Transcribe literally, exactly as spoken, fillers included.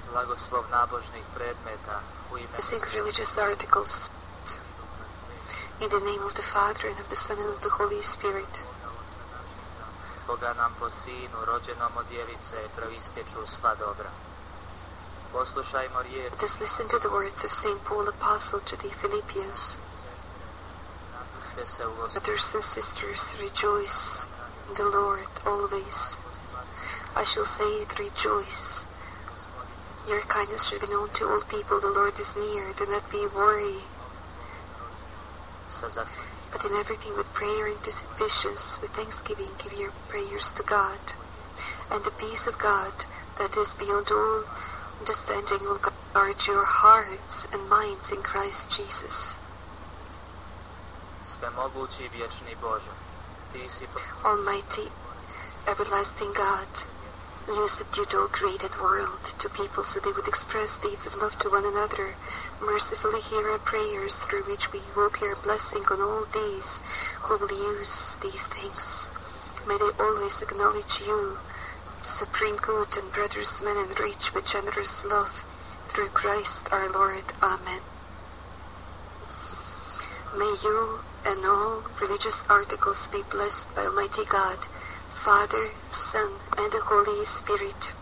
blagoslov nábožných predmeta u ime Blessing religious articles. In the name of the Father, and of the Son, and of the Holy Spirit. Boga nam po Sinu, rođenom od Djevice, proistječu sva dobra. Poslušajmo riječ. Let us listen to the words of Saint Paul, Apostle, to the Philippians. Brothers and sisters, rejoice in the Lord always. I shall say it, rejoice. Your kindness should be known to all people. The Lord is near. Do not be worried. But in everything with prayer and petitions, with thanksgiving, give your prayers to God. And the peace of God, that is beyond all understanding, will guard your hearts and minds in Christ Jesus. Almighty, everlasting God, you subdued all created world to people so they would express deeds of love to one another. Mercifully hear our prayers, through which we invoke your blessing on all these who will use these things. May they always acknowledge you, the supreme good, and brothers, men, and rich with generous love, through Christ our Lord. Amen. May you and all religious articles be blessed by Almighty God, Father, Son, and the Holy Spirit.